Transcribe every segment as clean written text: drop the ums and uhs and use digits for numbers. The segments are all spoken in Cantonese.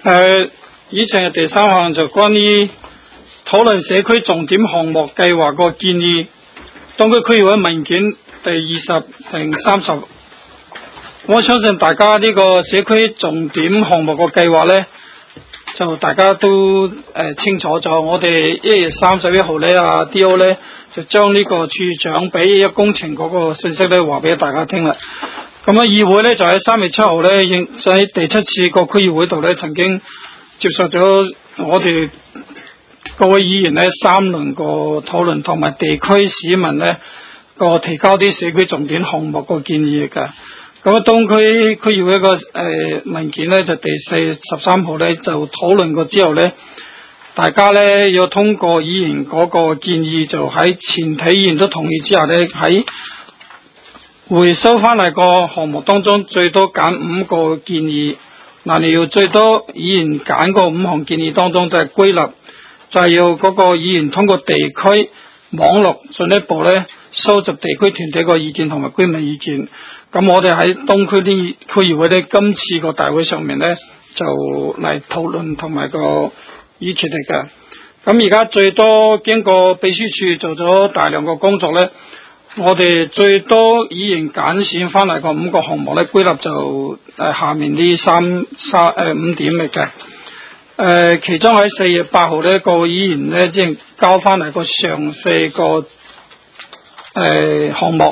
以上嘅第三項就關於討論社區重點項目計劃個建議，當區區議會文件第20/30。我相信大家呢個社區重點項目個計劃呢，就大家都清楚咗。我哋1月31號呢，DO 呢就將呢個處長俾一工程嗰個信息呢話俾大家聽啦。咁議會呢就喺3月7號呢，喺第7次個區議會度呢曾經接受咗我哋各位議員呢3輪個討論，同埋地區市民呢個提交啲社區重點項目個建議㗎。咁東區區議會個文件呢，就第4月13號呢就討論過之後呢，大家呢要通過議員嗰個建議，就喺全體議員都同意之下呢，喺回收翻嚟個項目當中最多揀5個建議。嗱，你要最多議員揀個5項建議當中就係歸納，就係要嗰個議員通過地區網絡進一步呢收集地區團體個意見同埋居民意見。咁我哋喺東區啲區議會呢，今次個大會上面呢，就嚟討論同埋個議決嚟㗎。咁而家最多經過秘書處做咗大量個工作呢，我哋最多議員揀選翻嚟個5個項目呢，歸納就下面呢5點嚟嘅。其中喺4月8號呢，個議員呢即係交翻嚟個詳細個項目。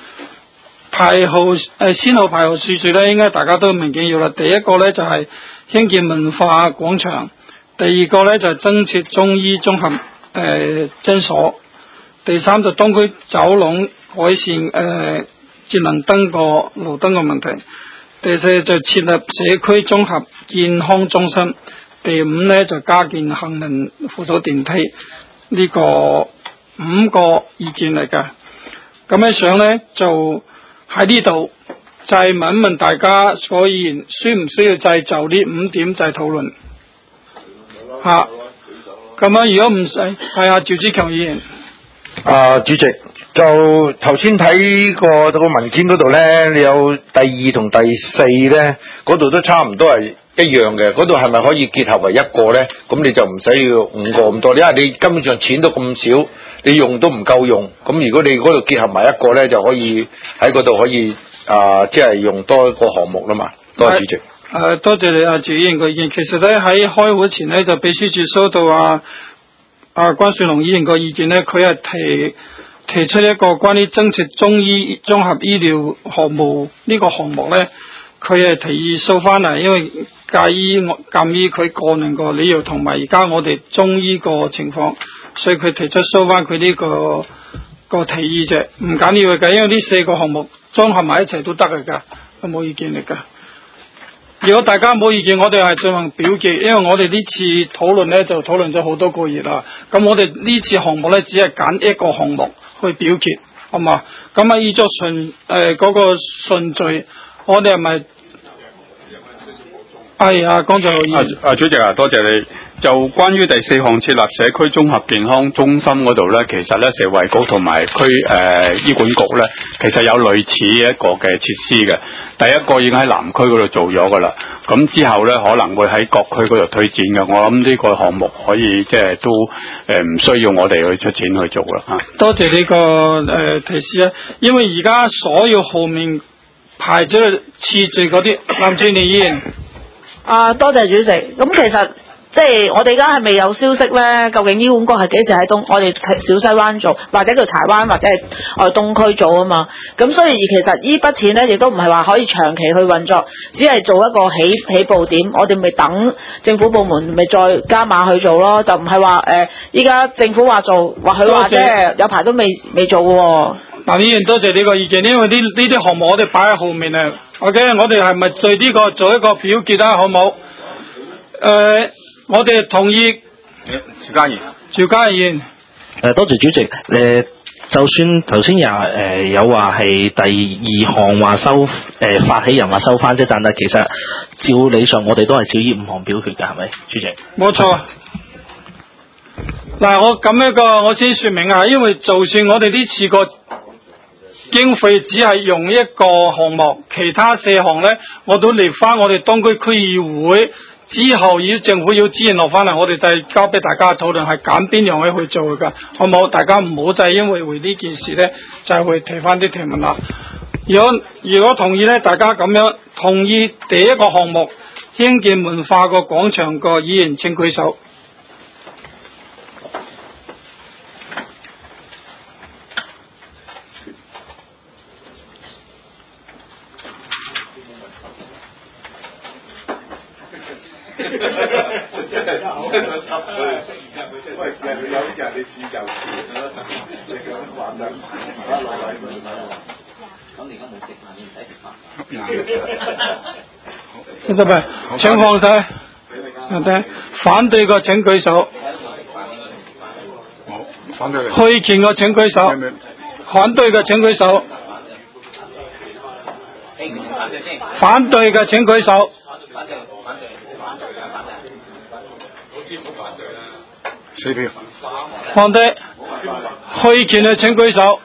先後排號次序呢，應該大家都明顯要啦。第一個呢，就係興建文化廣場，第二個呢，就係增設中醫綜合診所，第三就東區走廊改善節能燈個路燈個問題，第四就設立社區綜合健康中心，第5呢，就加建行人輔助電梯。呢個5個意見嚟㗎。咁樣想呢，就喺呢度就係問一問大家所議員需唔需要就呢5點就係討論吓。咁如果唔使係趙子強議員。 主席，就頭先睇過個文件嗰度呢，你有第2同第4呢，嗰度都差唔多係一樣嘅，嗰度係咪可以結合為一個呢？咁你就唔使要5個咁多，因為你根本上錢都咁少，你用都唔夠用。咁如果你嗰度結合埋一個呢，就可以喺嗰度可以即係用多一個項目啦嘛。多謝主席。 多謝你趙議員嘅意見。其實咧喺開會前呢，就秘書處收到關雪龍議員個意見呢，佢係提出一個關於增設中醫綜合醫療項目呢個項目呢，佢係提議收翻嚟，因為鑑於佢個人個理由同埋而家我哋中醫個情況，所以佢提出收翻佢呢個提議啫，唔緊要嘅，因為呢4個項目綜合埋一齊都得㗎，冇意見嚟㗎。如果大家冇意見，我哋係進行表決，因為我哋呢次討論呢就討論咗好多個月啦。咁我哋呢次項目呢，只係揀一個項目去表決，好嘛？咁依咗嗰個順序，我哋係咪？剛才主席多謝你。就關於第4項設立社區綜合健康中心嗰度呢，其實呢社衛局同埋醫管局呢，其實有類似一個嘅設施嘅。第一個已經喺南區嗰度做咗噶啦，咁之後呢可能會喺各區嗰度推展嘅。我諗呢個項目可以即係都唔需要我哋去出錢去做啦。 多謝呢個提示啊，因為而家所有後面排咗次序嗰啲，林志玲議員。 多謝主席。咁其實即係我哋而家係未有消息咧，究竟醫管局係幾時喺我哋小西灣做，或者叫柴灣，或者係我哋東區做啊嘛。咁所以其實呢筆錢咧，亦都唔係話可以長期去運作，只係做一個起步點。我哋咪等政府部門咪再加碼去做咯，就唔係話依家政府話做，或許話即係有排都未做喎。 議員多謝你個意見，因為呢啲項目我哋擺喺後面啊。OK， 我哋係咪對呢個做一個表決啊？好冇？我哋同意。 邵家賢。 多謝主席。就算頭先有話係第2項話收發起人話收翻啫，但係其實照理上我哋都係少於5項表決㗎，係咪，主席？ 冇錯。我咁樣我先說明啊，因為就算我哋呢次個經費只係用一個項目，其他4項呢，我都列翻我哋東區區議會之後要政府要資源落翻嚟，我哋就係交俾大家討論，係揀邊樣嘢去做㗎，好冇？大家唔好就係因為呢件事咧，就係會提翻啲提問啦。如果同意咧，大家咁樣同意第一個項目興建文化個廣場個議員請舉手。得未？請放低。反對個請舉手。 反對。 虛權個請舉手。反對嘅請舉手。反對嘅請舉手。 4票。 放低。虛權嘅請舉手。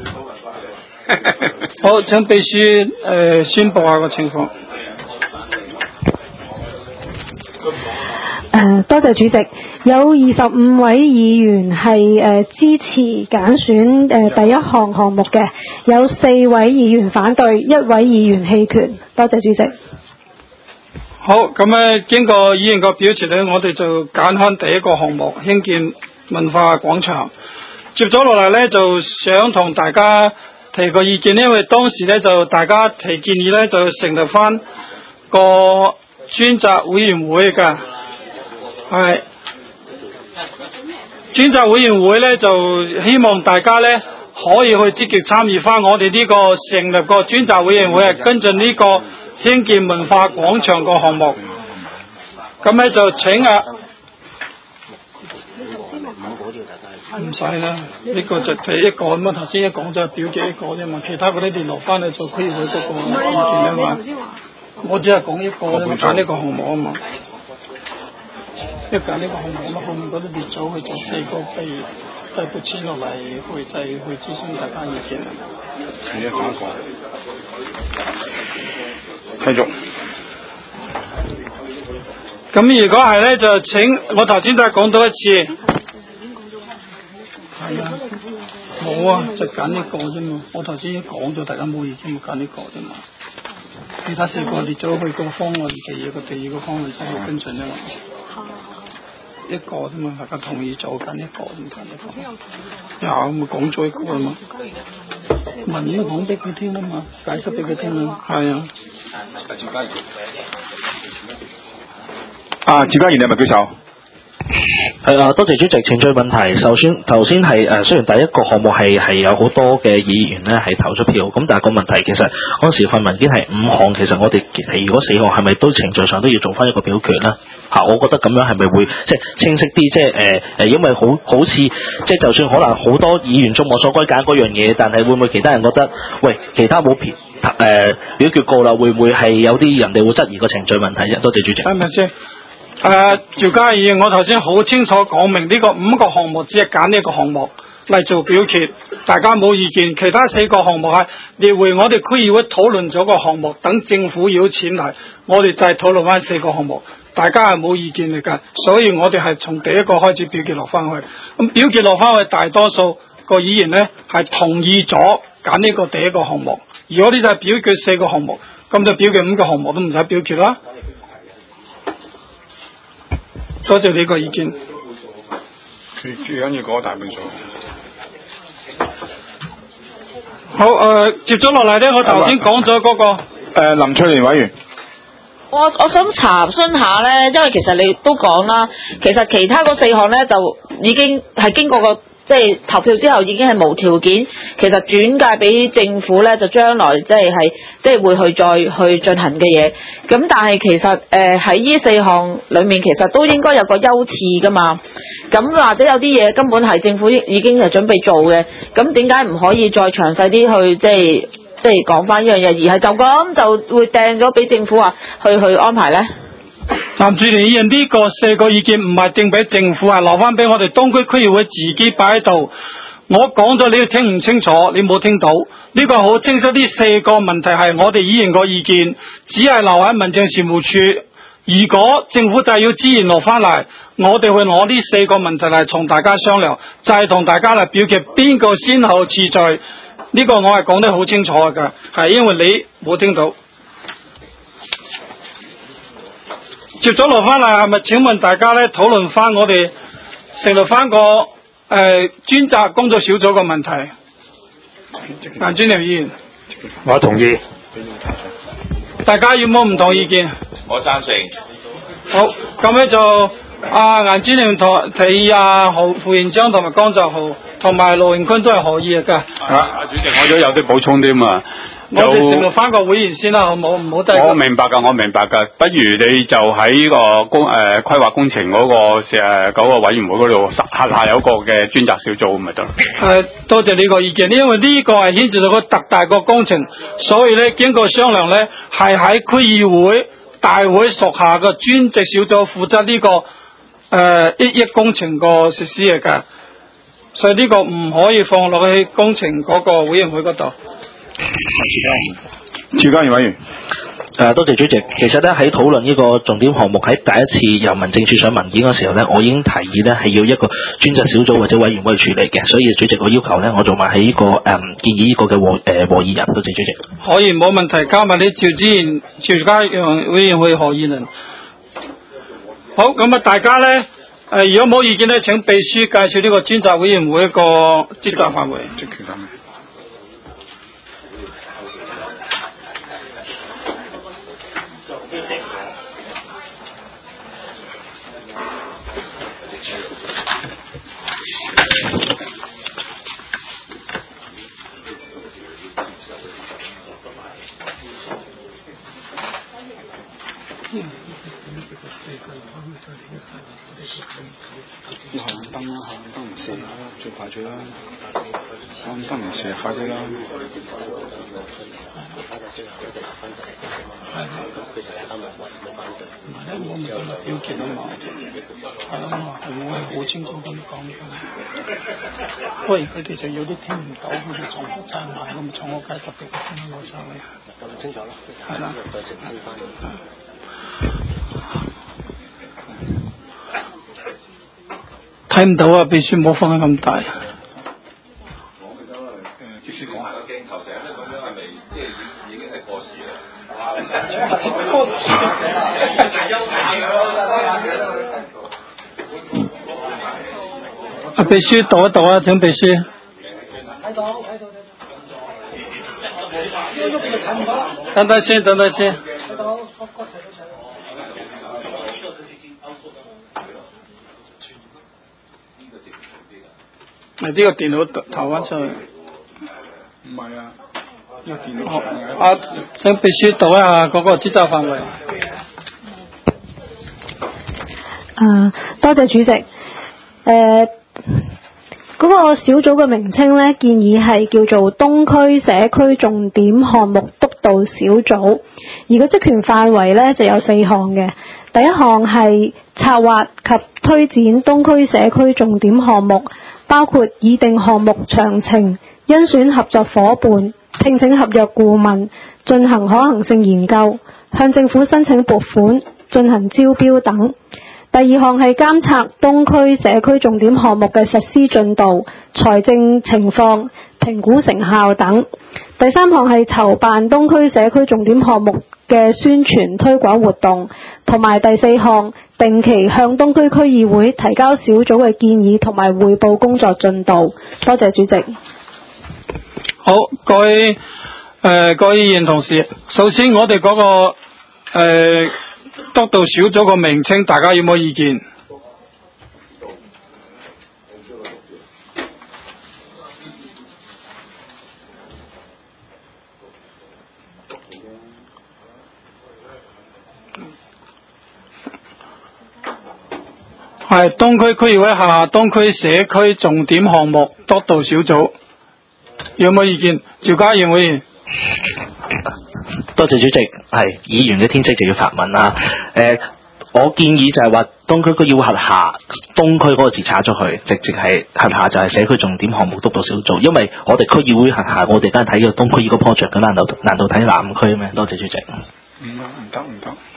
好，請秘書宣佈下個情況。 多謝主席，有25位議員係支持揀選第一項目嘅，有4位議員反對，1位議員棄權。多謝主席。 好，咁經過議員個表決咧，我哋就揀翻第一個項目興建文化廣場。接咗落嚟咧，就想同大家提個意見，因為當時咧就大家提建議咧，就成立翻個專責委員會㗎。係專責委員會咧，就希望大家咧可以去積極參與翻我哋呢個成立個專責委員會，係跟進呢個興建文化廣場個項目。咁咧就請唔使啦，呢個就第一個咁啊。頭先一講就係表決一個啫嘛，其他嗰啲聯絡翻去做區議會嗰個意見啊嘛。我只係講一個啫嘛，揀呢個項目啊嘛。一揀呢個項目咁後面嗰啲列組去做4個被都係撥遷落嚟去就去諮詢大家意見啊。 係一個。繼續。 咁如果係咧，就請我頭先都係講多一次。係啊，冇啊，就揀呢個啫嘛。我頭先已經講咗，大家冇意見，冇揀呢個啫嘛。其他4個列咗去個方案，第二個方案先去跟進啫嘛。一個啫嘛，大家同意做緊一個，唔揀一個。有咪講咗一個啦嘛？文都講俾佢聽啦嘛，解釋俾佢聽啦。係啊。 趙家賢你係咪舉手？ 係啊，多謝主席。程序問題，首先頭先係雖然第一個項目係有好多嘅議員咧係投咗票，咁但係個問題其實嗰時份文件係5項，其實我哋其餘嗰4項係咪都程序上都要做翻一個表決咧？我覺得咁樣係咪會即係清晰啲？即係因為好似即係就算可能好多議員眾望所歸揀嗰樣嘢，但係會唔會其他人覺得喂其他冇表決過啦？會唔會係有啲人哋會質疑個程序問題啫？多謝主席。 係咪先？趙家議，我頭先好清楚講明呢個5個項目只係揀呢個項目嚟做表決，大家冇意見。其他4個項目係列回我哋區議會討論咗個項目，等政府要錢嚟，我哋就係討論翻4個項目，大家係冇意見嚟㗎。所以我哋係從第一個開始表決落翻去，咁表決落翻去，大多數個議員呢係同意咗揀呢個第一個項目。如果呢就係表決4個項目，咁就表決5個項目都唔使表決啦。多謝你個意見。 最緊要嗰個大半數。 好，接咗落嚟咧，我頭先講咗嗰個。 林翠蓮委員。 我想查詢下咧，因為其實你都講啦，其實其他嗰4項咧就已經係經過個即係投票之後已經係無條件，其實轉介俾政府咧，就將來即係會去再去進行嘅嘢。咁但係其實喺呢4項裡面，其實都應該有個優次㗎嘛。咁或者有啲嘢根本係政府已經係準備做嘅，咁點解唔可以再詳細啲去即係講翻呢樣嘢，而係就咁就會掟咗俾政府話去安排咧？ 林志玲議員呢個4個意見唔係掟俾政府，係留翻俾我哋東區區議會自己擺喺度。我講咗你聽唔清楚，你冇聽到？呢個好清晰，呢4個問題係我哋議員個意見，只係留喺民政事務處如果政府就係要資源落翻嚟，我哋會攞呢4個問題嚟同大家商量，就係同大家嚟表決邊個先後次序。呢個我係講得好清楚㗎，係因為你冇聽到。接咗落翻嚟係咪？請問大家咧討論翻我哋成立翻個專責工作小組嘅問題。顏專良議員， 我同意。 大家有冇唔同意見？ 我贊成。 好，咁咧就顏專良提議副院長同埋江澤豪同埋盧榮坤都係可以嘅。 主席，我都有啲補充啲嘛。 我哋成立翻個會員先啦，好冇？唔好低。 我明白㗎，不如你就喺個規劃工程嗰個委員會嗰度轄下有個嘅專責小組咪得咯。 多謝你個意見，因為呢個係牽涉到個特大個工程，所以咧經過商量咧，係喺區議會大會屬下嘅專責小組負責呢個1億工程個實施嚟㗎，所以呢個唔可以放落去工程嗰個委員會嗰度。 邵家賢委員， 多謝主席。其實咧喺討論呢個重點項目喺第一次由民政處上文件嗰時候咧，我已經提議咧係要一個專責小組或者委員會去處理嘅，所以主席我要求咧，我做埋喺呢個建議呢個嘅和議人。多謝主席。 可以冇問題，交埋啲趙家賢委員會何議人。好，咁啊大家咧如果冇意見咧，請秘書介紹呢個專責委員會個職責範圍。 紅燈唔射最快最啦，紅燈唔射快啲啦。我唔係表決啊嘛，係啊嘛，我係好清楚咁講嘅。喂，佢哋就有啲聽唔到，佢哋重複齋埋，咁重複解特別聽我上嚟。咁清楚啦。係啦。睇唔到啊！秘書冇放得咁大。必須講下個鏡頭成日都咁樣，係咪即係已經係過時啦？過時。秘書讀一讀啊！請秘書。睇到。等等先。睇到。呢個電腦投翻出去。唔係啊，呢個電腦。請秘書讀一下嗰個職責範圍。 多謝主席。嗰個小組嘅名稱呢，建議係叫做東區社區重點項目督導小組，而個職權範圍呢，就有4項嘅。第一項係策劃及推展東區社區重點項目，包括擬定項目詳情、甄選合作夥伴、聘請合約顧問、進行可行性研究、向政府申請撥款、進行招標等。第二項係監察東區社區重點項目嘅實施進度、財政情況、評估成效等。第三項係籌辦東區社區重點項目嘅宣傳推廣活動，同埋第4項定期向東區區議會提交小組嘅建議同埋匯報工作進度。多謝主席。 好，各位議員同事，首先我哋嗰個督導小組個名稱，大家有冇意見？係東區區議會下東區社區重點項目督導小組，有冇意見？趙家賢委員。 多謝主席，係議員嘅天職就要發問啦。我建議就係話東區區議會轄下東區嗰個字拆咗去，直接係轄下就係社區重點項目督導小組，因為我哋區議會轄下，我哋梗係睇個東區呢個 project 嘅，難道睇南區咩？多謝主席。 唔得。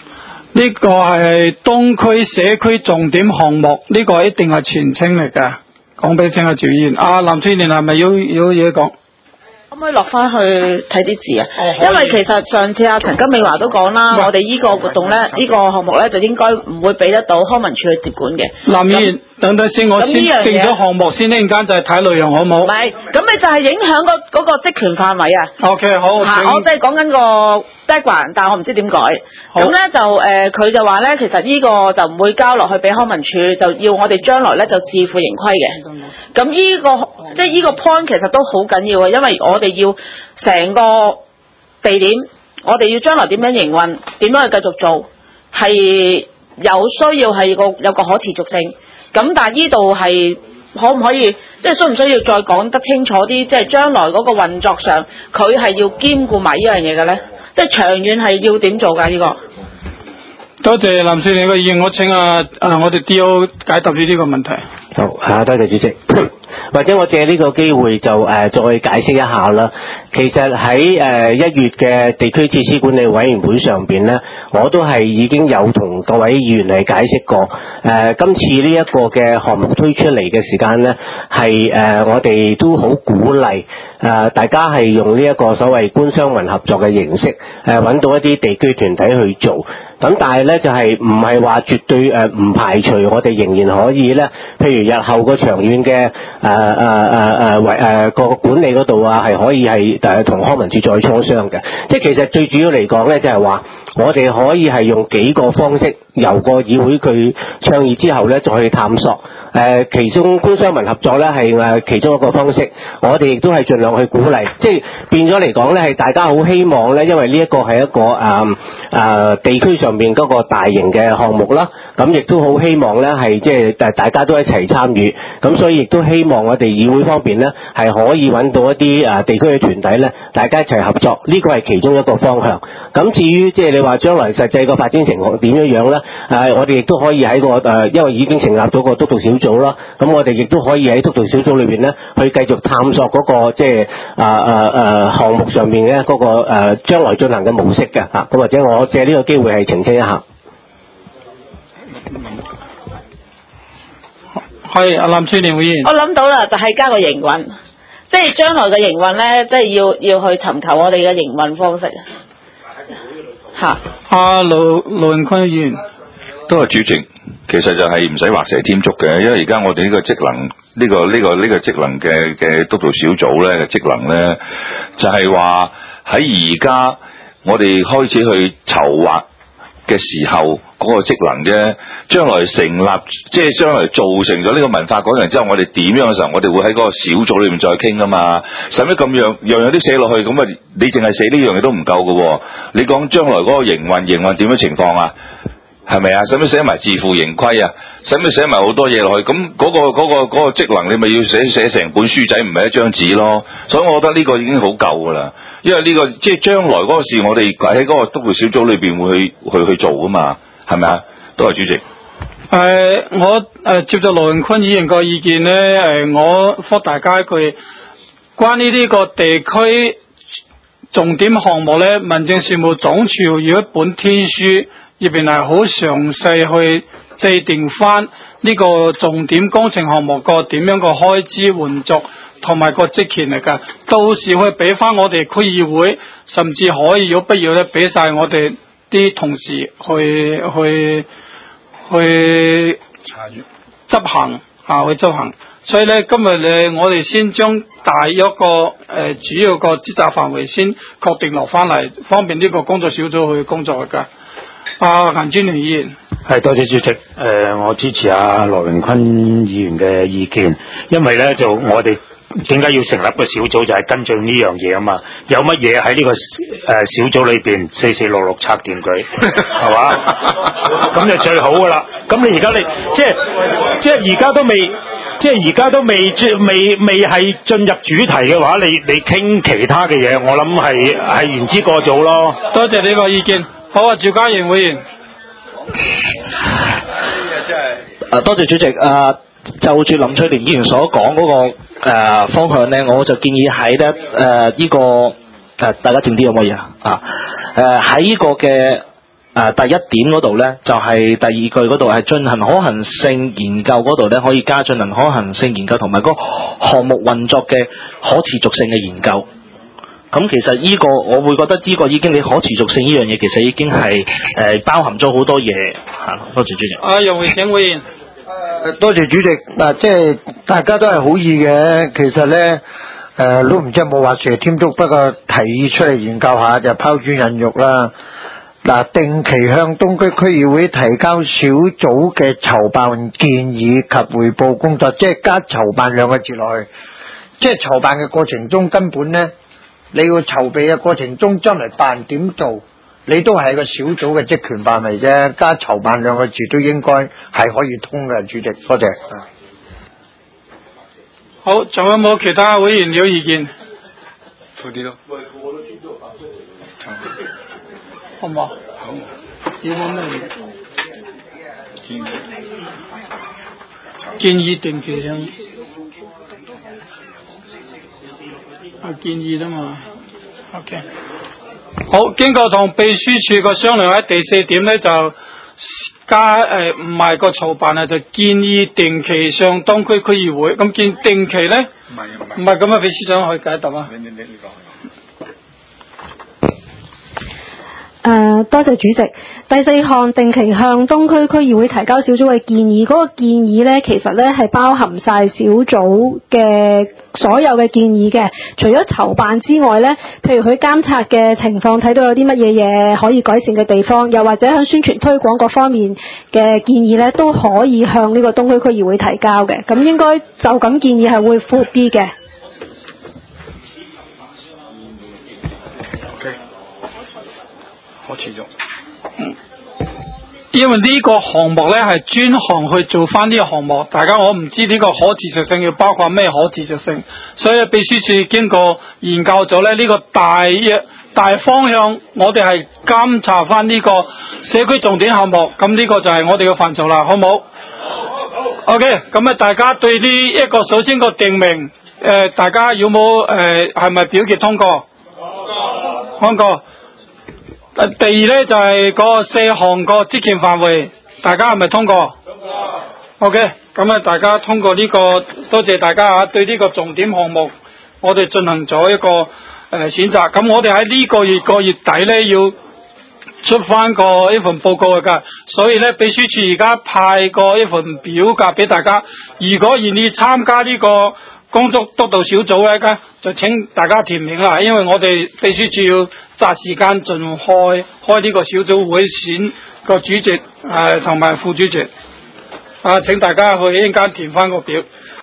呢個係東區社區重點項目，呢個一定係全稱嚟㗎。講俾聽下趙議員，林翠蓮係咪有嘢講？ 可唔可以落翻去睇啲字啊？因為其實上次阿陳金美華都講啦，我哋呢個活動咧，呢個項目咧就應該唔會俾得到康文署去接管嘅。林議員，等等先，我先定咗項目先，一陣間就係睇內容好冇？唔係， 咁你就係影響嗰個職權範圍啊。 OK， 好。 我即係講緊個 background，但係我唔知點改。咁咧就佢就話咧，其實呢個就唔會交落去俾康文署，就要我哋將來咧就自負盈虧嘅。咁呢個即係呢個 point 其實都好緊要嘅，因為我哋要成個地點，我哋要將來點樣營運，點樣去繼續做，係有需要係有個可持續性。咁但係呢度係可唔可以，即係需唔需要再講得清楚啲？即係將來嗰個運作上，佢係要兼顧埋呢樣嘢嘅咧？即係長遠係要點做㗎？呢個？ 多謝林翠蓮嘅意見，我請我哋 D.O. 解答呢個問題。 好，多謝主席。或者我借呢個機會就再解釋一下啦。其實喺1月嘅地區設施管理委員會上邊呢，我都係已經有同各位議員嚟解釋過。今次呢一個嘅項目推出嚟嘅時間呢，係我哋都好鼓勵大家係用呢一個所謂官商民合作嘅形式，揾到一啲地區團體去做。咁但係咧就係唔係話絕對唔排除我哋仍然可以咧，譬如日後個長遠嘅個管理嗰度啊，係可以係同康文署再磋商嘅。即係其實最主要嚟講咧，就係話我哋可以係用幾個方式，由個議會佢倡議之後咧，再去探索。其中官商民合作咧係其中一個方式，我哋亦都係盡量去鼓勵，即係變咗嚟講咧係大家好希望咧，因為呢一個係一個地區上面嗰個大型嘅項目啦，咁亦都好希望咧係即係大家都一齊參與，咁所以亦都希望我哋議會方面咧係可以揾到一啲地區嘅團體咧，大家一齊合作，呢個係其中一個方向。咁至於即係你話將來實際個發展情況點樣樣咧，我哋亦都可以喺個因為已經成立咗個督導小組啦，咁我哋亦都可以喺督導小組裏邊咧，去繼續探索嗰個即係項目上面嘅嗰個將來進行嘅模式嘅嚇，咁或者我借呢個機會係澄清一下。 係林翠蓮會員，我諗到啦，就係加個營運，即係將來嘅營運咧，即係要去尋求我哋嘅營運方式嚇。 盧榮坤議員， 都係主席。其實就係唔使畫蛇添足嘅，因為而家我哋呢個職能，呢個職能嘅督導小組咧嘅職能咧，就係話喺而家我哋開始去籌劃嘅時候，嗰個職能啫。將來成立，即係將來造成咗呢個文化廣場之後，我哋點樣嘅時候，我哋會喺嗰個小組裏面再傾噶嘛。使乜咁樣啲寫落去，咁啊你淨係寫呢樣嘢都唔夠㗎喎。你講將來嗰個營運點樣情況啊？係咪啊？使唔使寫埋自負盈虧啊？使唔使寫埋好多嘢落去？咁嗰個職能，你咪要寫成本書仔，唔係一張紙咯。所以我覺得呢個已經好夠噶啦。因為呢個即係將來嗰個事，我哋喺嗰個督導小組裏邊會去做噶嘛，係咪啊？多謝主席。 我接咗盧榮坤議員個意見咧，我覆大家一句，關於呢個地區重點項目咧，民政事務總署有一本天書。入邊係好詳細去制定翻呢個重點工程項目個點樣個開支援助同埋個職權嚟㗎，到時會俾翻我哋區議會，甚至可以有必要咧俾晒我哋啲同事去執行去執行。所以咧今日我哋先將大一個主要個職責範圍先確定落翻嚟，方便呢個工作小組去工作㗎。顏專聯議員， 係多謝主席。我支持阿羅榮坤議員嘅意見，因為咧就我哋點解要成立個小組，就係跟進呢樣嘢啊嘛。有乜嘢喺呢個小組裏邊4466拆掂佢，係嘛？咁就最好噶啦。咁你而家即係而家都未，即係而家都未係進入主題嘅話，你傾其他嘅嘢，我諗係言之過早咯。 多謝你個意見。好啊，趙家賢會員。 多謝主席。就住林翠蓮議員所講嗰個方向咧，我就建議喺咧呢個大家靜啲可唔可以啊？喺呢個嘅第一點嗰度咧，就係、是、第二句嗰度係進行可行性研究嗰度咧，可以加進行可行性研究同埋個項目運作嘅可持續性嘅研究。咁其實呢個我會覺得呢個已經你可持續性呢樣嘢其實已經係包含咗好多嘢嚇。多謝主席。 楊會醒會員。 多謝主席。嗱，即係大家都係好意嘅，其實咧都唔知有冇話蛇添足，不過提出嚟研究下就拋磚引玉啦。嗱，定期向東區區議會提交小組嘅籌辦建議及彙報工作，即係加籌辦兩個字落去。即係籌辦嘅過程中，根本咧你要籌備嘅過程中將嚟辦點做，你都係個小組嘅職權範圍啫。加籌辦兩個字都應該係可以通嘅，主席。多謝。 好，仲有冇其他會員有意見？ 快啲咯。 好唔好？好。有冇咩建議定期上？建議啫嘛。OK。好，經過同秘書處個商量，喺第4點咧就加唔係個籌辦啊，就建議定期上東區區議會。咁見定期咧？唔係咁啊，秘書長去解答啊。你講。 多謝主席。第4項定期向東區區議會提交小組嘅建議，嗰個建議呢，其實呢係包含晒小組嘅所有嘅建議嘅。除咗籌辦之外呢，譬如佢監察嘅情況，睇到有啲乜嘢嘢可以改善嘅地方，又或者喺宣傳推廣各方面嘅建議呢，都可以向呢個東區區議會提交嘅。咁應該就咁建議係會闊啲嘅。 可持續。因為呢個項目咧係專項去做翻呢個項目，大家我唔知呢個可持續性要包括咩可持續性，所以秘書處經過研究咗咧呢個大方向，我哋係監察翻呢個社區重點項目，咁呢個就係我哋嘅範疇啦，好唔好？OK， 咁啊，大家對呢一個首先個定名，大家有冇係咪表決通過？通過。第二咧就係個4項個職權範圍，大家係咪通過？通過。OK， 咁啊，大家通過呢個，多謝大家啊！對呢個重點項目，我哋進行咗一個選擇。咁我哋喺呢個月底咧要出翻一份報告㗎，所以咧秘書處而家派過一份表格俾大家。如果願意參加呢個工作督導小組咧，就請大家填名啦，因為我哋秘書處要擇時間盡開呢個小組會，選個主席同埋副主席。請大家去一陣間填翻個表。